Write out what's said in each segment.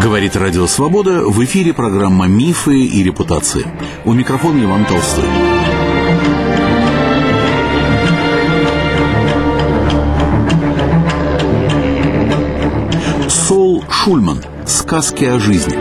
Говорит Радио Свобода, в эфире программа «Мифы и репутации». У микрофона Иван Толстой. Сол Шульман. Сказки о жизни.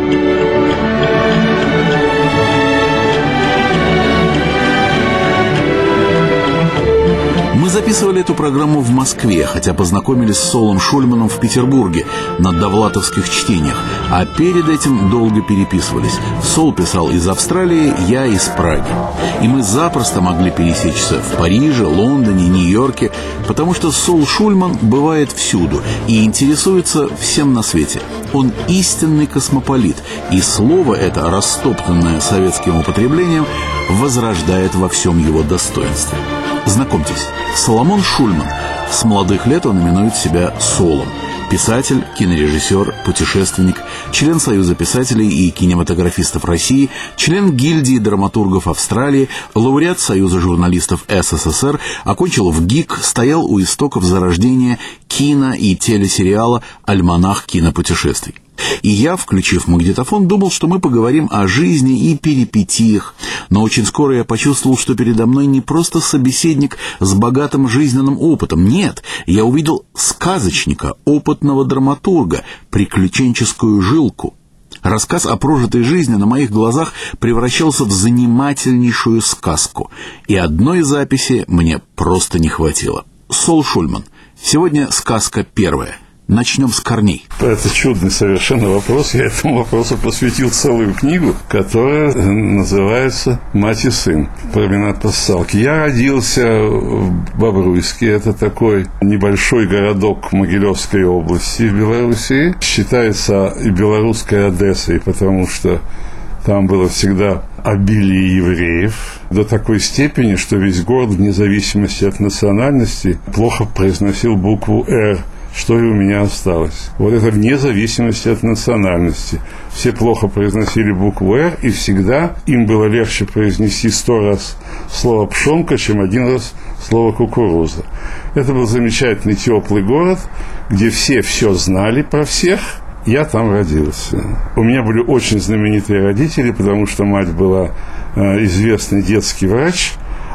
Мы записывали эту программу в Москве, хотя познакомились с Солом Шульманом в Петербурге на довлатовских чтениях, а перед этим долго переписывались. Сол писал из Австралии, я из Праги. И мы запросто могли пересечься в Париже, Лондоне, Нью-Йорке, потому что Сол Шульман бывает всюду и интересуется всем на свете. Он истинный космополит, и слово это, растоптанное советским употреблением, возрождает во всем его достоинстве. Знакомьтесь, Соломон Шульман. С молодых лет он именует себя Солом. Писатель, кинорежиссер, путешественник, член Союза писателей и кинематографистов России, член гильдии драматургов Австралии, лауреат Союза журналистов СССР, окончил в ГИК, стоял у истоков зарождения кино и телесериала «Альманах кинопутешествий». И я, включив магнитофон, думал, что мы поговорим о жизни и перипетиях. Но очень скоро я почувствовал, что передо мной не просто собеседник с богатым жизненным опытом. Нет, я увидел сказочника, опытного драматурга, приключенческую жилку. Рассказ о прожитой жизни на моих глазах превращался в занимательнейшую сказку. И одной записи мне просто не хватило. Сол Шульман. Сегодня сказка первая. Начнем с корней. Это чудный совершенно вопрос. Я этому вопросу посвятил целую книгу, которая называется «Мать и сын». Променад Пассалки. Я родился в Бобруйске. Это такой небольшой городок Могилевской области в Белоруссии. Считается и белорусской Одессой, потому что там было всегда обилие евреев до такой степени, что весь город, вне зависимости от национальности, плохо произносил букву «Р», что и у меня осталось. Вот это вне зависимости от национальности. Все плохо произносили букву «Р», и всегда им было легче произнести 100 раз слово «пшонка», чем 1 раз слово «кукуруза». Это был замечательный теплый город, где все знали про всех. Я там родился. У меня были очень знаменитые родители, потому что мать была известный детский врач,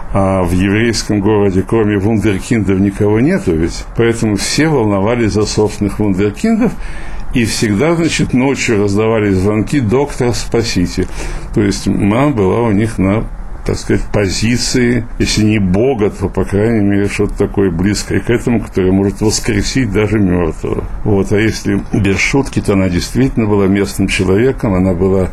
а в еврейском городе, кроме вундеркиндов, никого нету ведь. Поэтому все волновались за собственных вундеркиндов. И всегда, ночью раздавались звонки: «Доктор, спасите». То есть мама была у них на, так сказать, позиции, если не Бога, то, по крайней мере, что-то такое близкое к этому, которое может воскресить даже мертвого. Вот. А если без шутки, то она действительно была местным человеком. Она была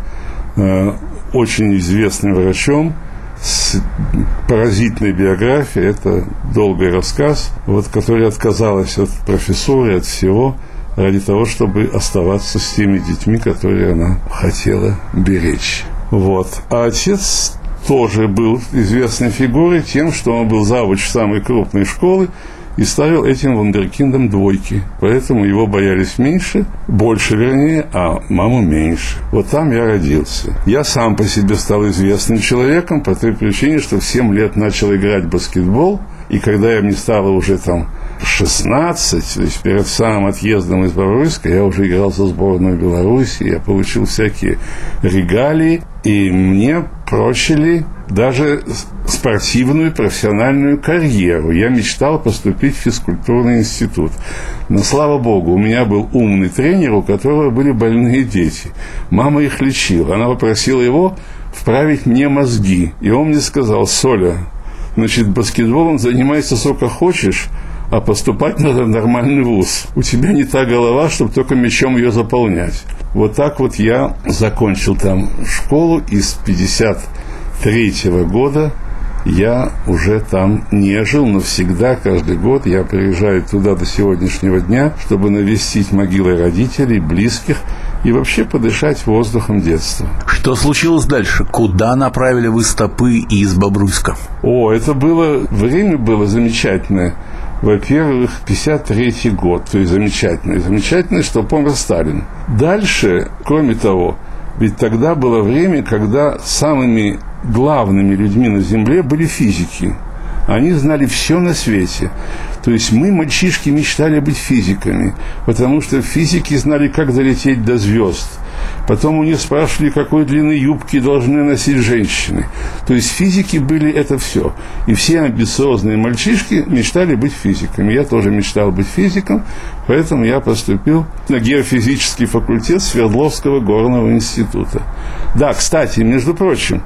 очень известным врачом, с поразительной биографией. Это долгий рассказ, которая отказалась от профессуры, от всего, ради того, чтобы оставаться с теми детьми, которые она хотела беречь. Вот. А отец тоже был известной фигурой тем, что он был завуч самой крупной школы и ставил этим вундеркиндам 2. Поэтому его боялись больше, а маму меньше. Вот там я родился. Я сам по себе стал известным человеком по той причине, что в 7 лет начал играть в баскетбол. И когда мне стало уже 16, то есть перед самым отъездом из Бобруйска, я уже играл за сборную Беларуси, я получил всякие регалии, и мне прочили даже спортивную профессиональную карьеру. Я мечтал поступить в физкультурный институт. Но, слава богу, у меня был умный тренер, у которого были больные дети. Мама их лечила. Она попросила его вправить мне мозги. И он мне сказал: «Соля, баскетболом занимайся сколько хочешь, а поступать надо в нормальный вуз. У тебя не та голова, чтобы только мячом ее заполнять». Вот так вот я закончил там школу, и с 1953 года я уже там не жил, но всегда, каждый год я приезжаю туда до сегодняшнего дня, чтобы навестить могилы родителей, близких и вообще подышать воздухом детства. Что случилось дальше? Куда направили вы стопы из Бобруйска? Время было замечательное. Во-первых, 1953 год, то есть замечательно. Замечательно, что помер Сталин. Дальше, кроме того, ведь тогда было время, когда самыми главными людьми на Земле были физики. Они знали все на свете. То есть мы, мальчишки, мечтали быть физиками, потому что физики знали, как долететь до звезд. Потом у них спрашивали, какой длины юбки должны носить женщины. То есть физики были это все. И все амбициозные мальчишки мечтали быть физиками. Я тоже мечтал быть физиком, поэтому я поступил на геофизический факультет Свердловского горного института. Да, кстати, между прочим,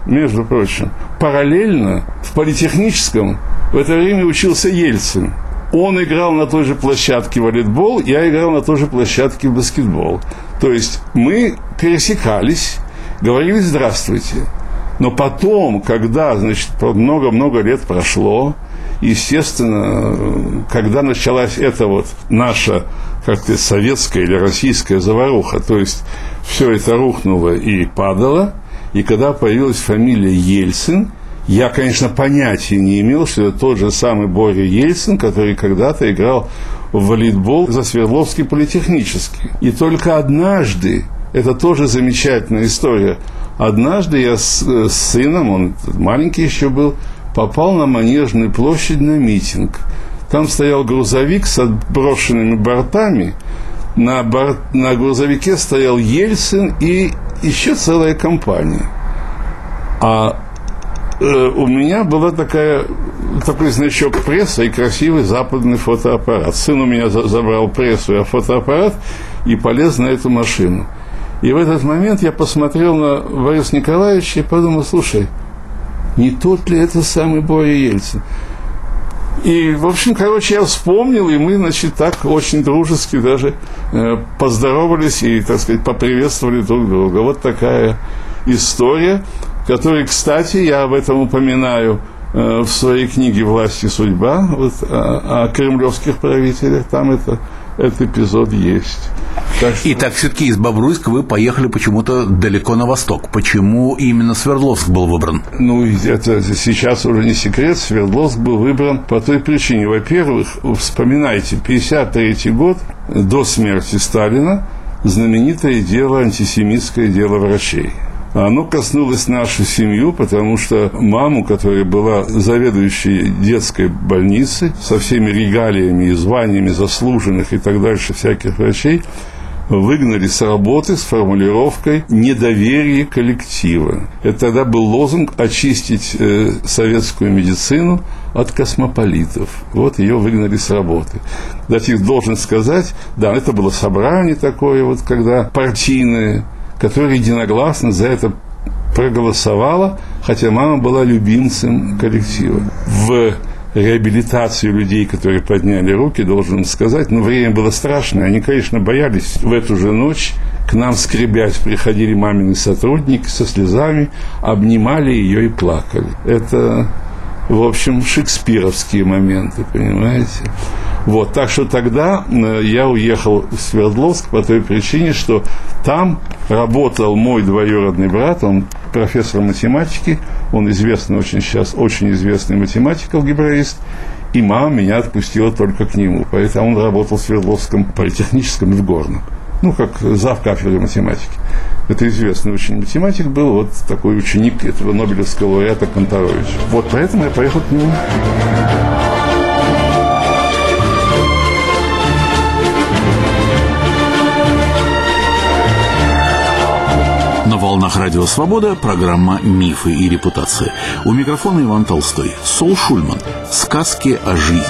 параллельно в политехническом в это время учился Ельцин. Он играл на той же площадке волейбол, я играл на той же площадке баскетбол. То есть мы пересекались, говорили «здравствуйте». Но потом, когда, много-много лет прошло, естественно, когда началась эта вот наша, как-то советская или российская заваруха, то есть все это рухнуло и падало, и когда появилась фамилия Ельцин, я, конечно, понятия не имел, что это тот же самый Боря Ельцин, который когда-то играл в волейбол за Свердловский политехнический. И только однажды, это тоже замечательная история, однажды я с сыном, он маленький еще был, попал на Манежную площадь на митинг. Там стоял грузовик с отброшенными бортами, на грузовике стоял Ельцин и еще целая компания. А у меня был такой значок пресса и красивый западный фотоаппарат. Сын у меня забрал прессу и фотоаппарат и полез на эту машину. И в этот момент я посмотрел на Бориса Николаевича и подумал, слушай, не тот ли это самый Боря Ельцин? И, в общем, я вспомнил, и мы, так очень дружески даже поздоровались и, так сказать, поприветствовали друг друга. Вот такая история, которой, кстати, я об этом упоминаю в своей книге «Власть и судьба», вот, о кремлевских правителях, там этот эпизод есть. Итак, все-таки из Бобруйска вы поехали почему-то далеко на восток. Почему именно Свердловск был выбран? Это сейчас уже не секрет. Свердловск был выбран по той причине. Во-первых, вспоминайте, 1953 год, до смерти Сталина, знаменитое дело, антисемитское дело врачей. Оно коснулось нашу семью, потому что маму, которая была заведующей детской больницы, со всеми регалиями и званиями заслуженных и так дальше всяких врачей, выгнали с работы с формулировкой «недоверие коллектива». Это тогда был лозунг «очистить советскую медицину от космополитов». Вот ее выгнали с работы. Кстати, должен сказать, да, это было собрание такое, вот, когда партийное, которая единогласно за это проголосовала, хотя мама была любимцем коллектива. В реабилитацию людей, которые подняли руки, должен сказать, время было страшное. Они, конечно, боялись. В эту же ночь к нам, скребясь, приходили мамины сотрудники со слезами, обнимали ее и плакали. Это, в общем, шекспировские моменты, понимаете? Вот, так что тогда я уехал в Свердловск по той причине, что там работал мой двоюродный брат, он профессор математики, он известный очень известный математик, алгебраист, и мама меня отпустила только к нему, поэтому он работал в Свердловском политехническом и в Горном, как зав. Кафедры математики. Это известный очень математик был, вот такой ученик этого Нобелевского лауреата Канторовича. Вот поэтому я поехал к нему. На волнах Радио Свобода программа «Мифы и репутации». У микрофона Иван Толстой. Сол Шульман. Сказки о жизни.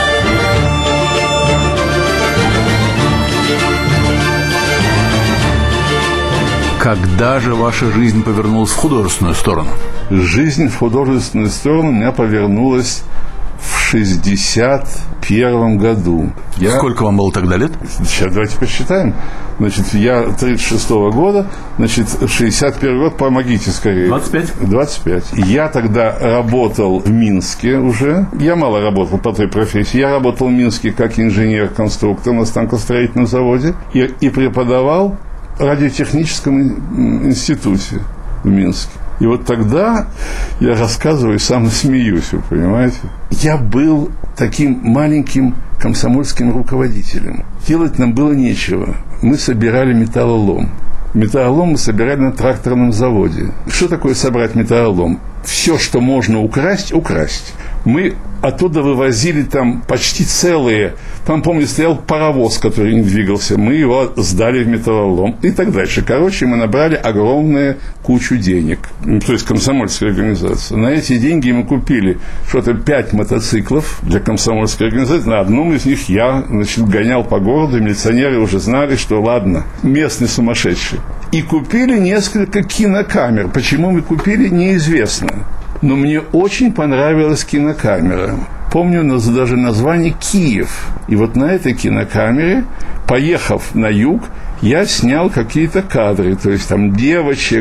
Когда же ваша жизнь повернулась в художественную сторону? Жизнь в художественную сторону у меня повернулась в 1961 году. Сколько вам было тогда лет? Сейчас давайте посчитаем. Я 36-го года, 61 год, помогите скорее. 25. Я тогда работал в Минске уже. Я мало работал по той профессии. Я работал в Минске как инженер-конструктор на станкостроительном заводе и преподавал в радиотехническом институте в Минске. И вот тогда я рассказываю, сам смеюсь, вы понимаете. Я был таким маленьким комсомольским руководителем. Делать нам было нечего. Мы собирали металлолом. Металлолом мы собирали на тракторном заводе. Что такое собрать металлолом? Все, что можно украсть, украсть. Мы оттуда вывозили там почти целые. Там, помню, стоял паровоз, который не двигался. Мы его сдали в металлолом и так дальше. Короче, мы набрали огромную кучу денег. То есть комсомольская организация. На эти деньги мы купили что-то 5 мотоциклов для комсомольской организации. На одном из них я, гонял по городу. Милиционеры уже знали, что ладно, местный сумасшедший. И купили несколько кинокамер. Почему мы купили, неизвестно. Но мне очень понравилась кинокамера. Помню даже название «Киев». И вот на этой кинокамере, поехав на юг, я снял какие-то кадры. То есть там девочек,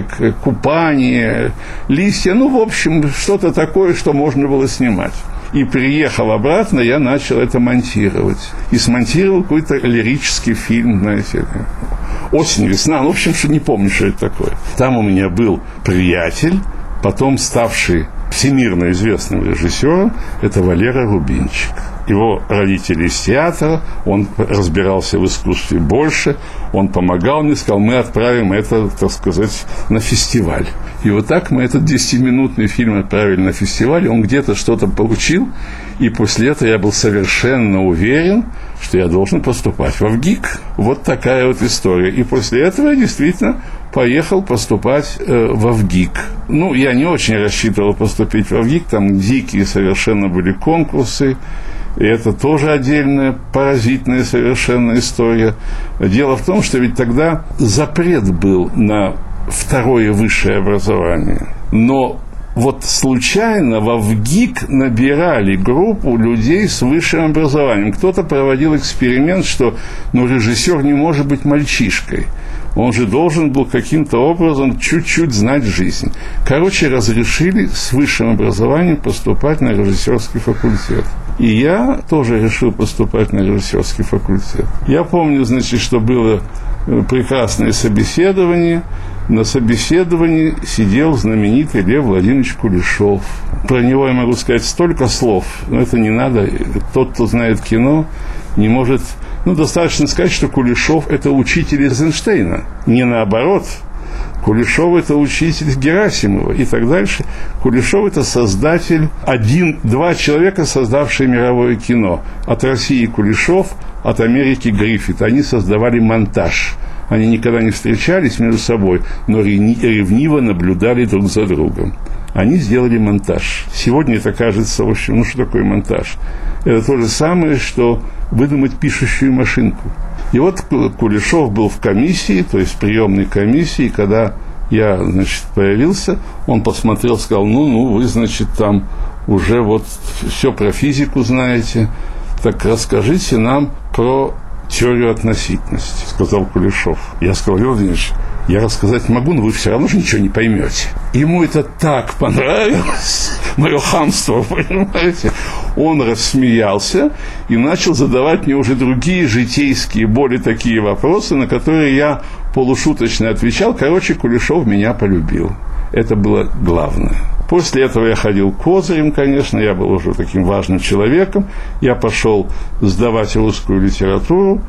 купание, листья. В общем, что-то такое, что можно было снимать. И приехал обратно, я начал это монтировать. И смонтировал какой-то лирический фильм, знаете, «Осень, весна». В общем, что не помню, что это такое. Там у меня был приятель, потом ставший всемирно известным режиссером, это Валера Рубинчик. Его родители из театра, он разбирался в искусстве больше, он помогал мне, сказал, мы отправим это, так сказать, на фестиваль. И вот так мы этот 10-минутный фильм отправили на фестиваль, он где-то что-то получил, и после этого я был совершенно уверен, что я должен поступать во ВГИК. Вот такая вот история. И после этого я действительно поехал поступать во ВГИК. Я не очень рассчитывал поступить во ВГИК, там дикие совершенно были конкурсы, и это тоже отдельная поразительная совершенно история. Дело в том, что ведь тогда запрет был на второе высшее образование. Но вот случайно во ВГИК набирали группу людей с высшим образованием. Кто-то проводил эксперимент, что режиссер не может быть мальчишкой. Он же должен был каким-то образом чуть-чуть знать жизнь. Разрешили с высшим образованием поступать на режиссерский факультет. И я тоже решил поступать на режиссерский факультет. Я помню, что было прекрасное собеседование. На собеседовании сидел знаменитый Лев Владимирович Кулешов. Про него я могу сказать столько слов, но это не надо. Тот, кто знает кино, не может... достаточно сказать, что Кулешов – это учитель Эйзенштейна. Не наоборот. Кулешов – это учитель Герасимова и так дальше. Кулешов – это создатель, 1-2 человека, создавшие мировое кино. От России Кулешов, от Америки Гриффит. Они создавали монтаж. Они никогда не встречались между собой, но ревниво наблюдали друг за другом. Они сделали монтаж. Сегодня это кажется, в общем, что такое монтаж? Это то же самое, что выдумать пишущую машинку. И вот Кулешов был в комиссии, то есть в приемной комиссии, когда я, появился, он посмотрел, сказал, вы, там уже все про физику знаете, так расскажите нам про теорию относительности, сказал Кулешов. Я сказал, Лев Владимирович, я рассказать могу, но вы все равно же ничего не поймете. Ему это так понравилось, мое хамство, понимаете. Он рассмеялся и начал задавать мне уже другие житейские, более такие вопросы, на которые я полушуточно отвечал. Кулешов меня полюбил. Это было главное. После этого я ходил козырем, конечно, я был уже таким важным человеком. Я пошел сдавать русскую литературу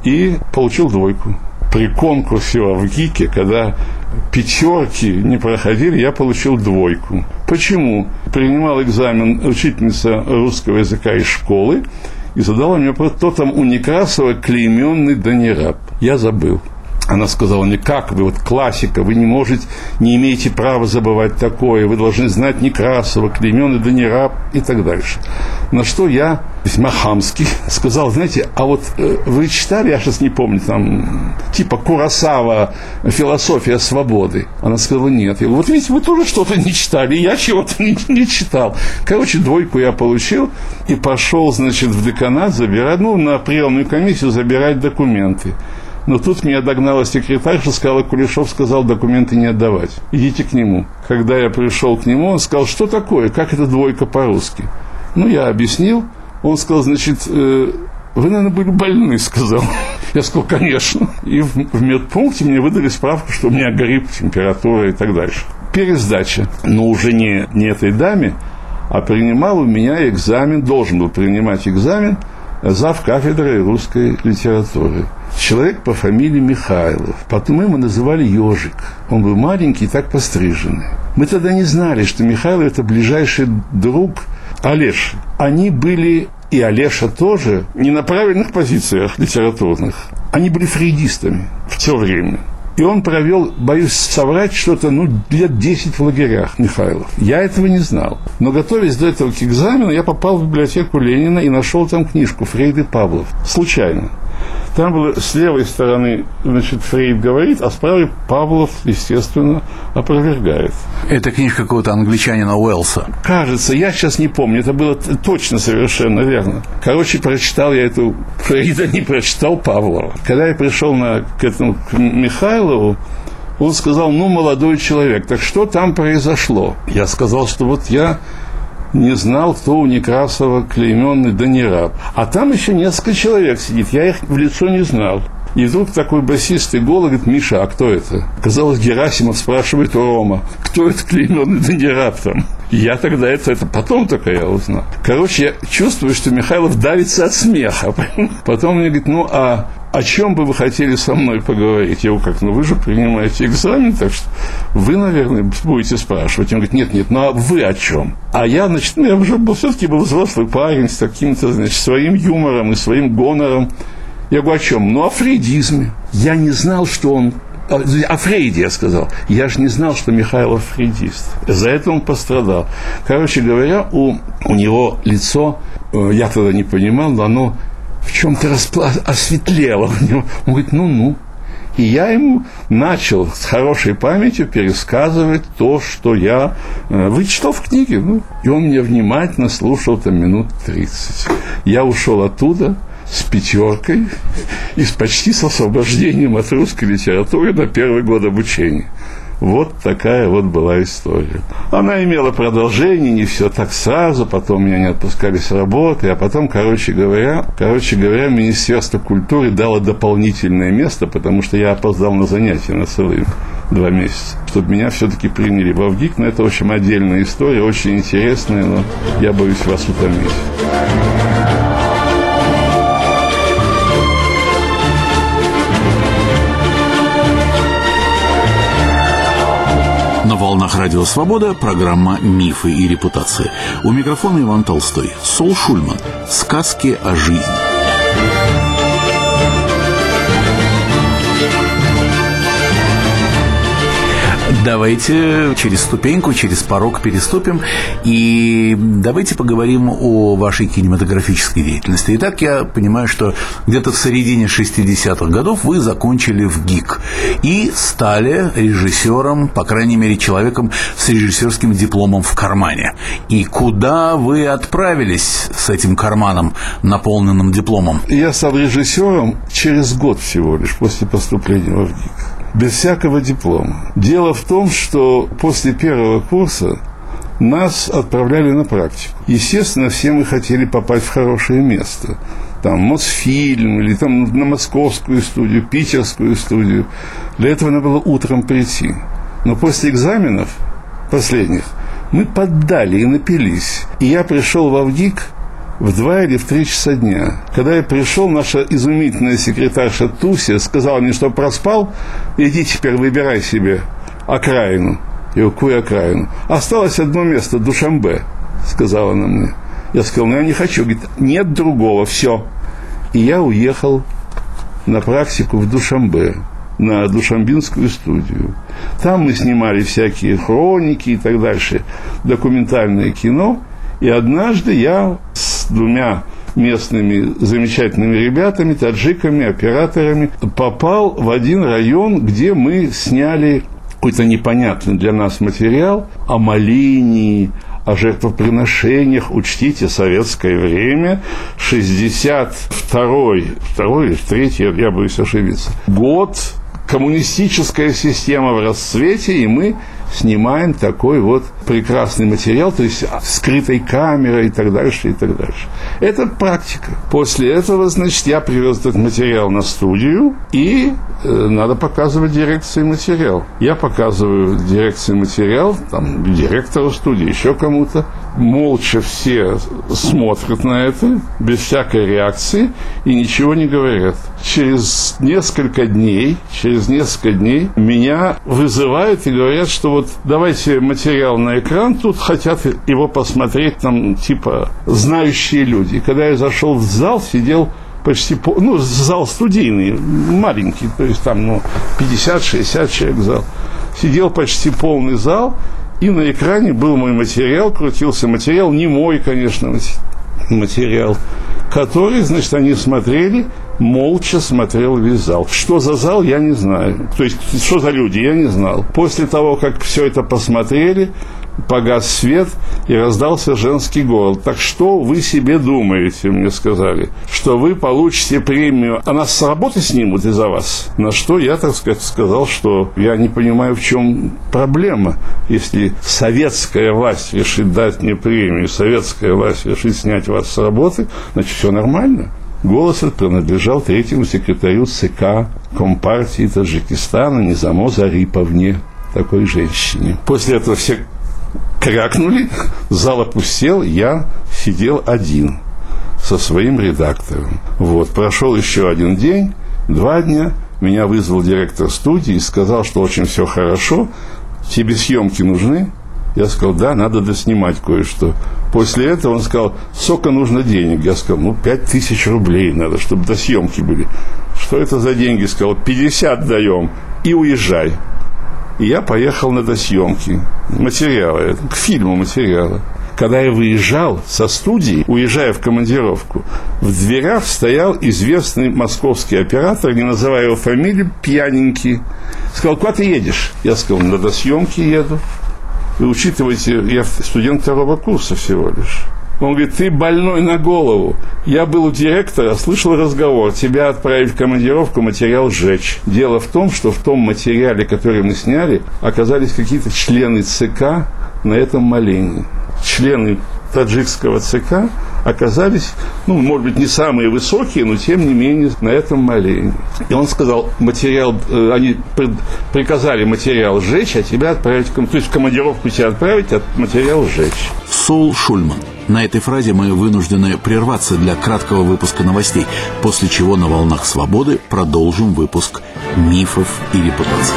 и получил 2. При конкурсе в ГИКе, когда 5 не проходили, я получил 2. Почему? Принимал экзамен учительница русского языка из школы и задала мне вопрос, кто там у Некрасова клейменный Донераб. Я забыл. Она сказала мне, как вы, классика, вы не имеете права забывать такое, вы должны знать Некрасова, Клейменный Донераб и так дальше. На что я, весьма хамский, сказал, знаете, а вы читали, я сейчас не помню, там, типа Куросава «Философия свободы»? Она сказала, нет. Я говорю, видите, вы тоже что-то не читали, я чего-то не читал. 2 я получил и пошел, в деканат забирать, на приемную комиссию забирать документы. Но тут меня догнала секретарша, сказала, Кулешов сказал документы не отдавать. Идите к нему. Когда я пришел к нему, он сказал, что такое, как это 2 по-русски? Я объяснил. Он сказал, вы, наверное, были больны, сказал. Я сказал, конечно. И в медпункте мне выдали справку, что у меня грипп, температура и так дальше. Пересдача. Но уже не этой даме, а принимал у меня экзамен, должен был принимать экзамен зав. Кафедрой русской литературы. Человек по фамилии Михайлов. Потом мы его называли Ежик. Он был маленький и так постриженный. Мы тогда не знали, что Михайлов – это ближайший друг Олеши. Они были, и Олеша тоже, не на правильных позициях литературных. Они были фрейдистами в то время. И он провел, боюсь соврать, что-то, лет 10 в лагерях, Михайлов. Я этого не знал. Но, готовясь до этого к экзамену, я попал в библиотеку Ленина и нашел там книжку «Фрейд и Павлов». Случайно. Там было с левой стороны, Фрейд говорит, а с правой Павлов, естественно, опровергает. Это книжка какого-то англичанина Уэллса. Кажется, я сейчас не помню, это было точно совершенно верно. Короче, прочитал я эту Фрейда, не прочитал Павлова. Когда я пришел к Михайлову, он сказал: молодой человек, так что там произошло? Я сказал, что я не знал, кто у Некрасова клейменный, да не раб. А там еще несколько человек сидит, я их в лицо не знал. И вдруг такой басистый голос говорит: Миша, а кто это? Казалось, Герасимов спрашивает у Рома: кто это клейменный, да не раб там? Я тогда это потом только я узнал. Короче, я чувствую, что Михайлов давится от смеха. Потом мне говорит: о чем бы вы хотели со мной поговорить? Я говорю: вы же принимаете экзамен, так что вы, наверное, будете спрашивать. Он говорит: нет, а вы о чем? А я, я уже все-таки был взрослый парень с каким-то, своим юмором и своим гонором. Я говорю: о чем? О фрейдизме. Я не знал, что он... О Фрейде я сказал. Я же не знал, что Михайлов фрейдист. За это он пострадал. Короче говоря, у него лицо, я тогда не понимал, но оно в чем-то осветлело. Он говорит: И я ему начал с хорошей памятью пересказывать то, что я вычитал в книге. И он меня внимательно слушал минут 30. Я ушел оттуда с 5 и почти с освобождением от русской литературы на первый год обучения. Вот такая была история. Она имела продолжение, не все так сразу, потом меня не отпускали с работы, а потом, короче говоря, Министерство культуры дало дополнительное место, потому что я опоздал на занятия на целые 2 месяца, чтобы меня все-таки приняли во ВГИК. Но это, в общем, отдельная история, очень интересная, но я боюсь вас утомить. На волнах Радио Свобода программа «Мифы и репутации». У микрофона Иван Толстой. Сол Шульман. Сказки о жизни. Давайте через ступеньку, через порог переступим и давайте поговорим о вашей кинематографической деятельности. Итак, я понимаю, что где-то в середине 60-х годов вы закончили ВГИК и стали режиссером, по крайней мере, человеком с режиссерским дипломом в кармане. И куда вы отправились с этим карманом, наполненным дипломом? Я стал режиссером через год всего лишь после поступления в ВГИК. Без всякого диплома. Дело в том, что после первого курса нас отправляли на практику. Естественно, все мы хотели попасть в хорошее место. Там Мосфильм, или на московскую студию, питерскую студию. Для этого надо было утром прийти. Но после экзаменов последних мы поддали и напились. И я пришел во ВГИК в 2 или в 3 часа дня. Когда я пришел, наша изумительная секретарша Туся сказала мне, что проспал: иди теперь выбирай себе окраину. Я говорю: какую окраину? Осталось одно место, Душанбе, сказала она мне. Я сказал: я не хочу. Говорит: нет другого, все. И я уехал на практику в Душанбе, на Душанбинскую студию. Там мы снимали всякие хроники и так дальше, документальное кино. И однажды я с 2 местными замечательными ребятами, таджиками, операторами, попал в один район, где мы сняли какой-то непонятный для нас материал о молении, о жертвоприношениях. Учтите, советское время, 62-й или 3-й, я боюсь ошибиться, год, коммунистическая система в расцвете, и мы снимаем такой прекрасный материал, то есть скрытой камерой и так дальше, и так дальше. Это практика. После этого, я привез этот материал на студию, и надо показывать дирекции материал. Я показываю дирекции материал, директору студии, еще кому-то. Молча все смотрят на это, без всякой реакции, и ничего не говорят. Через несколько дней, через через несколько дней меня вызывают и говорят, что вот давайте материал на экран, тут хотят его посмотреть там типа знающие люди. И когда я зашел в зал, сидел почти, зал студийный, маленький, то есть там 50-60 человек зал. Сидел почти полный зал, и на экране был мой материал, крутился материал, не мой, конечно, материал, который, значит, они смотрели, молча смотрел весь зал. Что за зал, я не знаю. То есть, что за люди, я не знал. После того, как все это посмотрели, погас свет, и раздался женский голос. Так что вы себе думаете, мне сказали, что вы получите премию, а нас с работы снимут из-за вас? На что я, так сказать, сказал, что я не понимаю, в чем проблема. Если советская власть решит дать мне премию, советская власть решит снять вас с работы, значит, все нормально. Голос этот принадлежал третьему секретарю ЦК Компартии Таджикистана Низамо Зариповне, такой женщине. После этого все крякнули, зал опустел, я сидел один со своим редактором. Вот, прошел еще один день, 2 дня, меня вызвал директор студии и сказал, что очень все хорошо, тебе съемки нужны? Я сказал, да, надо доснимать кое-что. После этого он сказал, сколько нужно денег? Я сказал, 5000 рублей надо, чтобы до съемки были. Что это за деньги? Сказал, 50 даем и уезжай. И я поехал на досъемки материала, к фильму материала. Когда я выезжал со студии, уезжая в командировку, в дверях стоял известный московский оператор, не называя его фамилию, пьяненький. Сказал, куда ты едешь? Я сказал, на досъемки еду. Вы учитываете, я студент 2-го курса всего лишь. Он говорит, ты больной на голову. Я был у директора, слышал разговор. Тебя отправить в командировку, материал сжечь. Дело в том, что в том материале, который мы сняли, оказались какие-то члены ЦК на этом молении. Члены таджикского ЦК оказались, может быть, не самые высокие, но тем не менее на этом молении. И он сказал, они приказали материал сжечь, а тебя отправить, то есть в командировку тебя отправить, а материал сжечь. Сол Шульман. На этой фразе мы вынуждены прерваться для краткого выпуска новостей, после чего на «Волнах свободы» продолжим выпуск «Мифов и репутаций».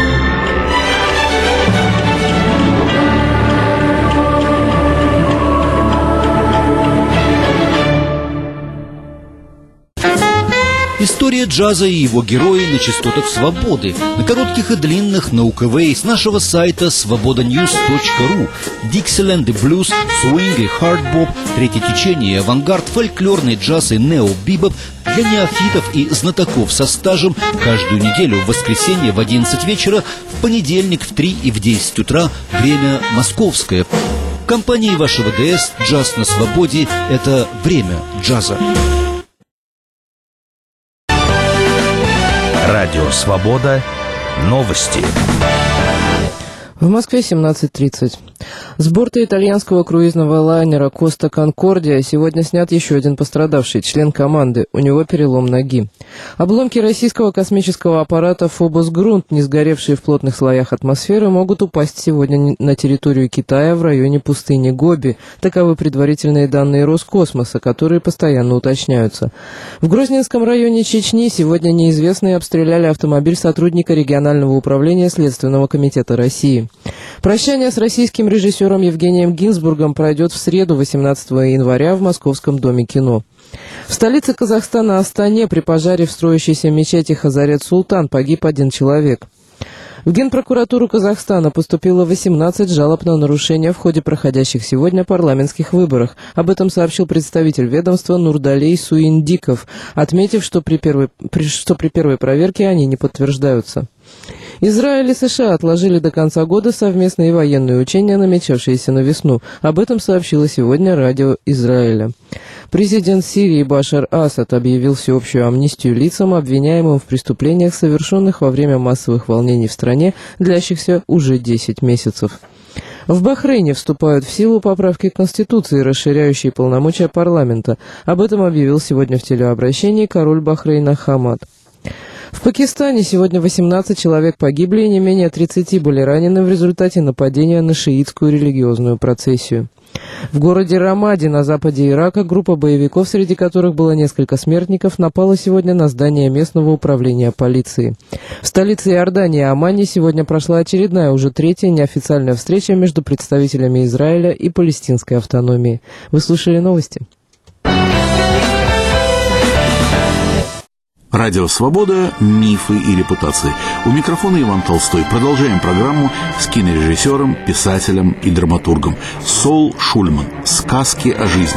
История джаза и его герои на частотах свободы, на коротких и длинных на УКВ, с нашего сайта svobodanews.ru. Диксиленд и блюз, свинг и хардбоп, третье течение и авангард, фольклорный джаз и нео-бибоп для неофитов и знатоков со стажем каждую неделю в воскресенье в 11 вечера, в понедельник в 3 и в 10 утра, время московское. В компании вашего ДС «Джаз на свободе» – это время джаза. Радио «Свобода». Новости. В Москве 17:30. С борта итальянского круизного лайнера «Коста Конкордия» сегодня снят еще один пострадавший, член команды. У него перелом ноги. Обломки российского космического аппарата «Фобос Грунт», не сгоревшие в плотных слоях атмосферы, могут упасть сегодня на территорию Китая в районе пустыни Гоби. Таковы предварительные данные Роскосмоса, которые постоянно уточняются. В Грозненском районе Чечни сегодня неизвестные обстреляли автомобиль сотрудника регионального управления Следственного комитета России. Прощание с российским режиссером Евгением Гинзбургом пройдет в среду, 18 января, в Московском доме кино. В столице Казахстана, Астане, при пожаре в строящейся мечети Хазарет-Султан погиб 1 человек. В Генпрокуратуру Казахстана поступило 18 жалоб на нарушения в ходе проходящих сегодня парламентских выборов. Об этом сообщил представитель ведомства Нурдалей Суиндиков, отметив, что при первой проверке они не подтверждаются. Израиль и США отложили до конца года совместные военные учения, намечавшиеся на весну. Об этом сообщило сегодня радио Израиля. Президент Сирии Башар Асад объявил всеобщую амнистию лицам, обвиняемым в преступлениях, совершенных во время массовых волнений в стране, длящихся уже 10 месяцев. В Бахрейне вступают в силу поправки к Конституции, расширяющие полномочия парламента. Об этом объявил сегодня в телеобращении король Бахрейна Хамад. В Пакистане сегодня 18 человек погибли и не менее 30 были ранены в результате нападения на шиитскую религиозную процессию. В городе Рамади на западе Ирака группа боевиков, среди которых было несколько смертников, напала сегодня на здание местного управления полиции. В столице Иордании Аммане сегодня прошла очередная, уже третья неофициальная встреча между представителями Израиля и палестинской автономии. Вы слушали новости. Радио «Свобода. Мифы и репутации». У микрофона Иван Толстой. Продолжаем программу с кинорежиссером, писателем и драматургом Сол Шульман. «Сказки о жизни».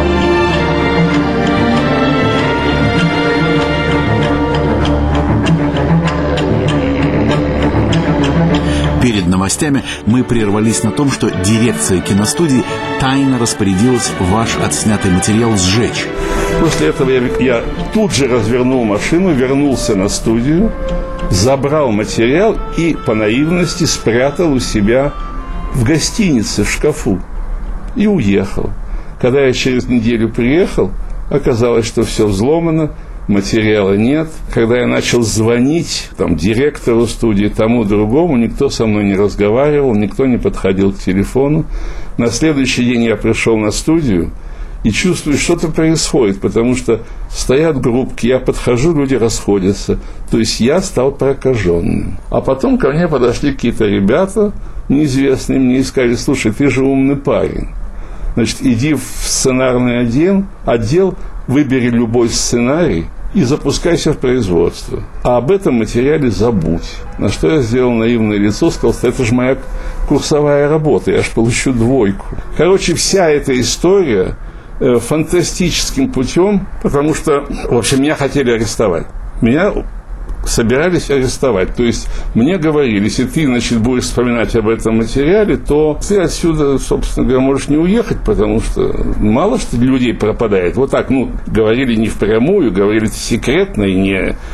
Перед новостями мы прервались на том, что дирекция киностудии тайно распорядилась ваш отснятый материал сжечь. После этого я тут же развернул машину, вернулся на студию, забрал материал и по наивности спрятал у себя в гостинице, в шкафу. И уехал. Когда я через неделю приехал, оказалось, что все взломано, материала нет. Когда я начал звонить директору студии, тому другому, никто со мной не разговаривал, никто не подходил к телефону. На следующий день я пришел на студию и чувствую, что-то происходит, потому что стоят группки, я подхожу, люди расходятся. То есть я стал прокаженным. А потом ко мне подошли какие-то ребята неизвестные мне и сказали: слушай, ты же умный парень. Значит, иди в сценарный отдел, выбери любой сценарий и запускайся в производство. А об этом материале забудь. На что я сделал наивное лицо, сказал: это же моя курсовая работа, я же получу 2. Короче, вся эта история фантастическим путем, потому что, в общем, меня хотели арестовать. Меня собирались арестовать. То есть мне говорили: если ты, будешь вспоминать об этом материале, то ты отсюда, собственно говоря, можешь не уехать, потому что мало что людей пропадает. Вот так, говорили не впрямую, говорили секретно и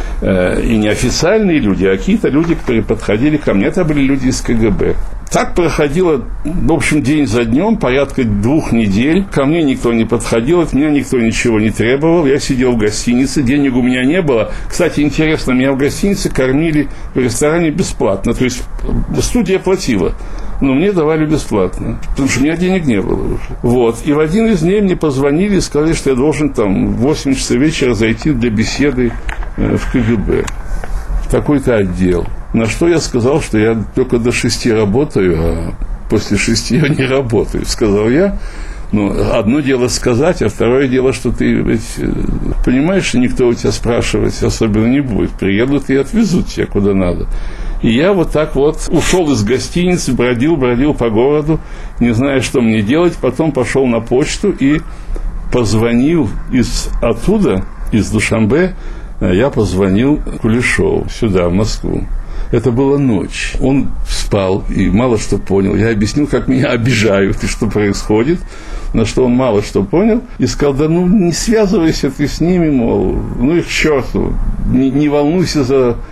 не официальные люди, а какие-то люди, которые подходили ко мне. Это были люди из КГБ. Так проходило, в общем, день за днем, порядка 2 недель. Ко мне никто не подходил, от меня никто ничего не требовал. Я сидел в гостинице, денег у меня не было. Кстати, интересно, меня в гостинице кормили в ресторане бесплатно. То есть студия платила, но мне давали бесплатно, потому что у меня денег не было уже. Вот. И в один из дней мне позвонили и сказали, что я должен в 8 часов вечера зайти для беседы в КГБ, в такой-то отдел. На что я сказал, что я только до 6 работаю, а после 6 я не работаю. Сказал я: одно дело сказать, а второе дело, что ты понимаешь, что никто у тебя спрашивать особенно не будет. Приедут и отвезут тебя куда надо. И я вот так ушел из гостиницы, бродил по городу, не зная, что мне делать. Потом пошел на почту и позвонил оттуда, из Душанбе, я позвонил Кулешову сюда, в Москву. Это была ночь. Он спал и мало что понял. Я объяснил, как меня обижают и что происходит, на что он мало что понял. И сказал: не связывайся ты с ними, мол, их к черту, не волнуйся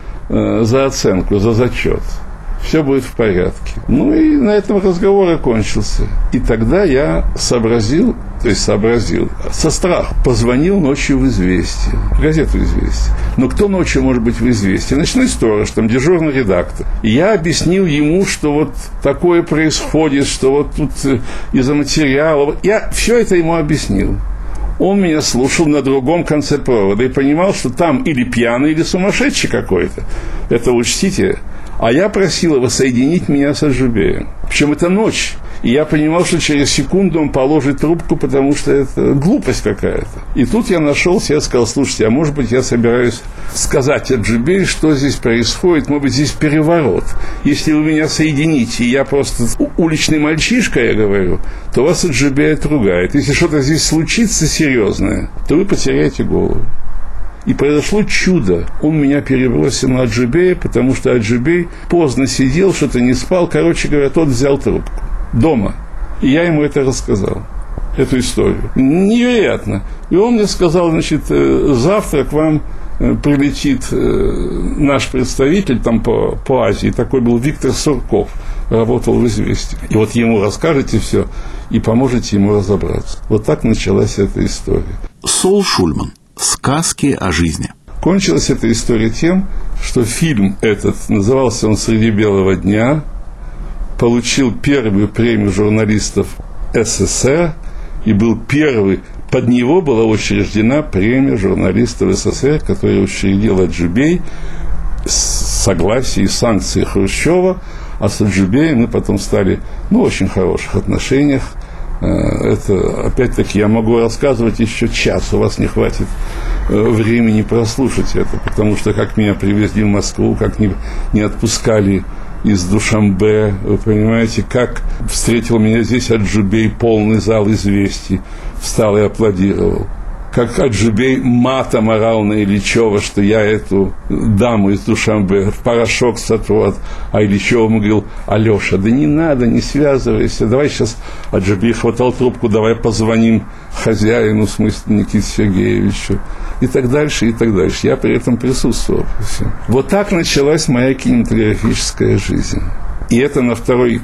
за оценку, за зачет. Все будет в порядке. И на этом разговор окончился. И тогда я сообразил, со страху, позвонил ночью в «Известия», в газету «Известия». Но кто ночью может быть в «Известии»? Ночной сторож, дежурный редактор. И я объяснил ему, что такое происходит, что тут из-за материала. Я все это ему объяснил. Он меня слушал на другом конце провода и понимал, что там или пьяный, или сумасшедший какой-то. Это учтите. А я просил его соединить меня с Аджубеем. Причем это ночь. И я понимал, что через секунду он положит трубку, потому что это глупость какая-то. И тут я нашелся, я сказал: слушайте, а может быть, я собираюсь сказать Аджубею, что здесь происходит, может быть, здесь переворот. Если вы меня соедините, и я просто уличный мальчишка, я говорю, то вас Аджубей отругает. Если что-то здесь случится серьезное, то вы потеряете голову. И произошло чудо. Он меня перебросил на Аджубея, потому что Аджубей поздно сидел, что-то не спал. Короче говоря, тот взял трубку дома. И я ему это рассказал, эту историю. Невероятно. И он мне сказал: завтра к вам прилетит наш представитель по Азии. Такой был Виктор Сурков, работал в «Известии». И ему расскажете все и поможете ему разобраться. Вот так началась эта история. Сол Шульман. Сказки о жизни. Кончилась эта история тем, что фильм этот, назывался он «Среди белого дня», получил первую премию журналистов СССР и был первый. Под него была учреждена премия журналистов СССР, которую учредил Аджубей с согласия и санкций Хрущева. А с Аджубеем мы потом стали в очень хороших отношениях. Это, опять-таки, я могу рассказывать еще час, у вас не хватит времени прослушать это, потому что как меня привезли в Москву, как не отпускали из Душанбе, вы понимаете, как встретил меня здесь Аджубей, полный зал известий, встал и аплодировал. Как Аджубей матом орал на Ильичева, что я эту даму из Душанбе в порошок сотру, а Ильичева ему говорил: Алеша, да не надо, не связывайся, давай сейчас. Аджубей хватал трубку: давай позвоним хозяину, в смысле Никите Сергеевичу, и так дальше, и так дальше. Я при этом присутствовал. Вот так началась моя кинематографическая жизнь. И это на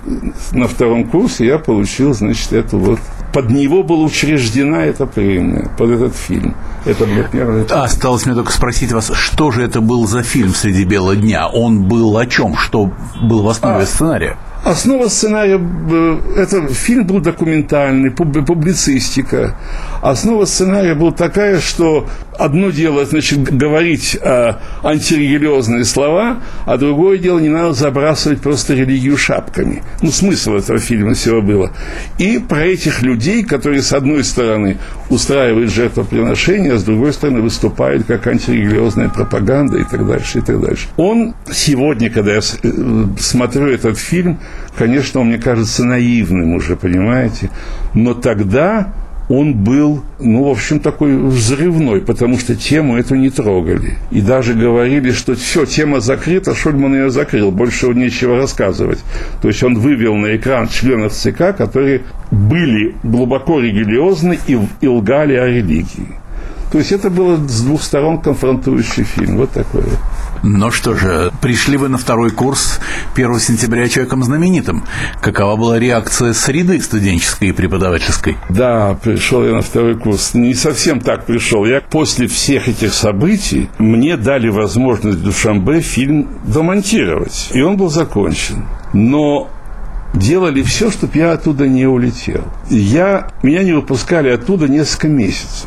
втором курсе я получил, значит, эту вот. Под него была учреждена эта премия, под этот фильм. Это был первый. Осталось мне только спросить вас, что же это был за фильм «Среди бела дня»? Он был о чем? Что было в основе сценария? Основа сценария, это фильм был документальный, публицистика. Основа сценария была такая, что одно дело, значит, говорить антирелигиозные слова, а другое дело, не надо забрасывать просто религию шапками. Смысл этого фильма всего было. И про этих людей, которые, с одной стороны, устраивают жертвоприношения, а с другой стороны, выступают как антирелигиозная пропаганда и так дальше, и так дальше. Он сегодня, когда я смотрю этот фильм, конечно, он мне кажется наивным уже, понимаете, но тогда он был, в общем, такой взрывной, потому что тему эту не трогали. И даже говорили, что все, тема закрыта, Шульман ее закрыл, больше нечего рассказывать. То есть он вывел на экран членов ЦК, которые были глубоко религиозны и лгали о религии. То есть это было с двух сторон конфронтующий фильм. Вот такой вот. Ну что же, пришли вы на второй курс 1 сентября человеком знаменитым. Какова была реакция среды студенческой и преподавательской? Да, пришел я на второй курс. Не совсем так пришел. Я после всех этих событий мне дали возможность в Душанбе фильм домонтировать. И он был закончен. Но делали все, чтобы я оттуда не улетел. Меня не выпускали оттуда несколько месяцев.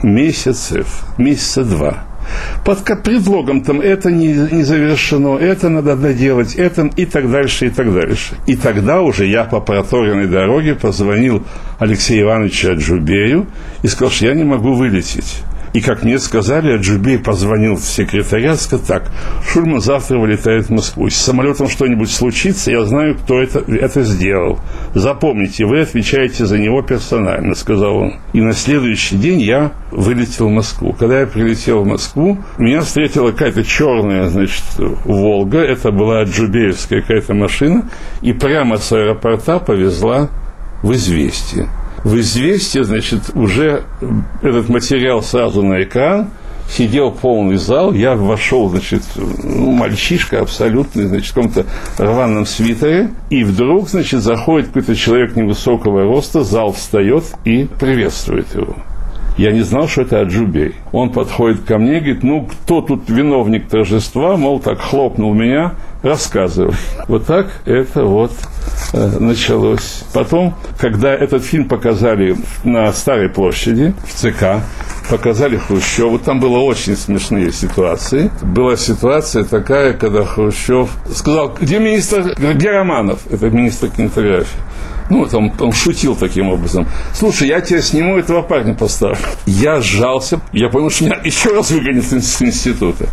Месяца 2. Под предлогом там это не завершено, это надо доделать, это и так дальше, и так дальше. И тогда уже я по проторенной дороге позвонил Алексею Ивановичу Аджубею и сказал, что я не могу вылететь. И, как мне сказали, Аджубей позвонил в секретариат, сказал: так, Шульман завтра вылетает в Москву. Если с самолетом что-нибудь случится, я знаю, кто это сделал. Запомните, вы отвечаете за него персонально, сказал он. И на следующий день я вылетел в Москву. Когда я прилетел в Москву, меня встретила какая-то черная, значит, «Волга». Это была аджубеевская какая-то машина. И прямо с аэропорта повезла в «Известия». В «Известии», значит, уже этот материал сразу на экран, сидел полный зал, я вошел, значит, мальчишка абсолютный, значит, в каком-то рваном свитере, и вдруг, значит, заходит какой-то человек невысокого роста, зал встает и приветствует его. Я не знал, что это Аджубей. Он подходит ко мне и говорит: кто тут виновник торжества, мол, так хлопнул меня, рассказывай. Вот так это вот началось. Потом, когда этот фильм показали на Старой площади, в ЦК, показали Хрущеву, там было очень смешные ситуации. Была ситуация такая, когда Хрущев сказал: где Романов? Это министр кинематографии. Он шутил таким образом. Слушай, я тебя сниму, этого парня поставлю. Я сжался, я понял, что меня еще раз выгонят из института.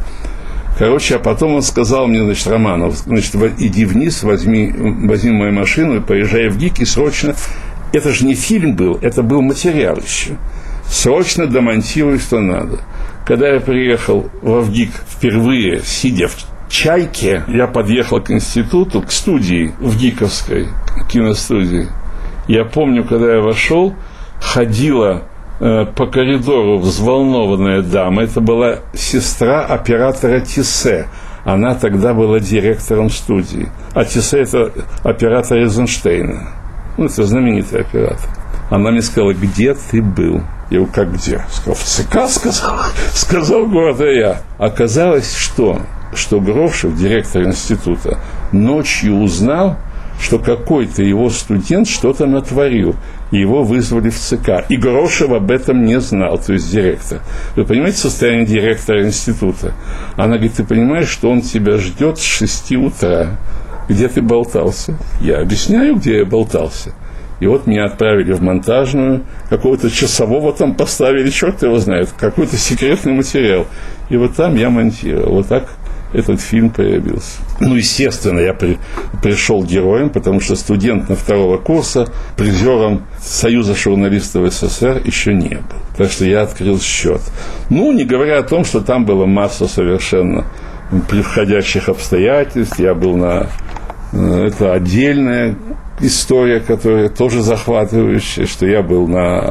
А потом он сказал мне, значит, Романов, значит, иди вниз, возьми мою машину и поезжай в ГИК, и срочно, это же не фильм был, это был материал еще, срочно домонтируй, что надо. Когда я приехал в ГИК впервые, сидя в «Чайке», я подъехал к институту, к студии, в ГИКовской киностудии. Я помню, когда я вошел, ходила по коридору взволнованная дама. Это была сестра оператора Тиссе. Она тогда была директором студии. А Тиссе – это оператор Эйзенштейна. Это знаменитый оператор. Она мне сказала: где ты был? Я говорю: как где? Сказал: в ЦК, сказал города я. Оказалось, что Грошев, директор института, ночью узнал, что какой-то его студент что-то натворил. И его вызвали в ЦК. И Грошев об этом не знал, то есть директор. Вы понимаете состояние директора института? Она говорит, ты понимаешь, что он тебя ждет с 6 утра. Где ты болтался? Я объясняю, где я болтался. И вот меня отправили в монтажную, какого-то часового там поставили, черт его знает, какой-то секретный материал. И вот там я монтировал. Вот так этот фильм появился. Ну, естественно, я пришел героем, потому что студентом 2-го курса, призером Союза журналистов СССР еще не был. Так что я открыл счет. Ну, не говоря о том, что там была масса совершенно превходящих обстоятельств. Я был на... Это отдельная история, которая тоже захватывающая, что я был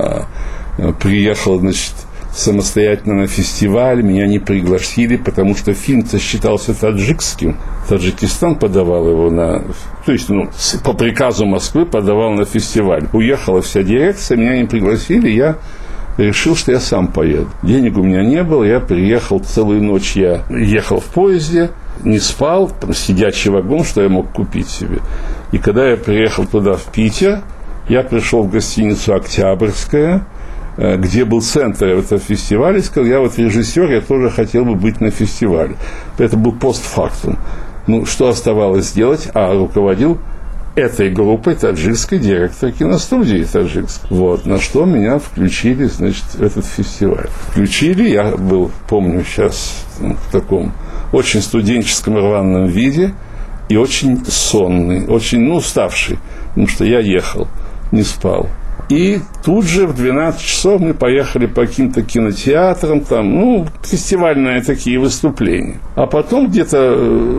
приехал, значит, самостоятельно на фестиваль, меня не пригласили, потому что фильм-то считался таджикским. Таджикистан подавал его то есть, по приказу Москвы подавал на фестиваль. Уехала вся дирекция, меня не пригласили, я решил, что я сам поеду. Денег у меня не было, я приехал, целую ночь я ехал в поезде, не спал, там сидячий вагон, что я мог купить себе. И когда я приехал туда, в Питер, я пришел в гостиницу «Октябрьская», где был центр этого фестиваля, и сказал, я вот режиссер, я тоже хотел бы быть на фестивале. Это был постфактум. Ну, что оставалось сделать? Руководил этой группой таджикской директор киностудии таджикской. Вот, на что меня включили, значит, в этот фестиваль. Включили, я был, помню, сейчас в таком очень студенческом рваном виде и очень сонный, очень, уставший, потому что я ехал, не спал. И тут же в 12 часов мы поехали по каким-то кинотеатрам, там, фестивальные такие выступления. А потом где-то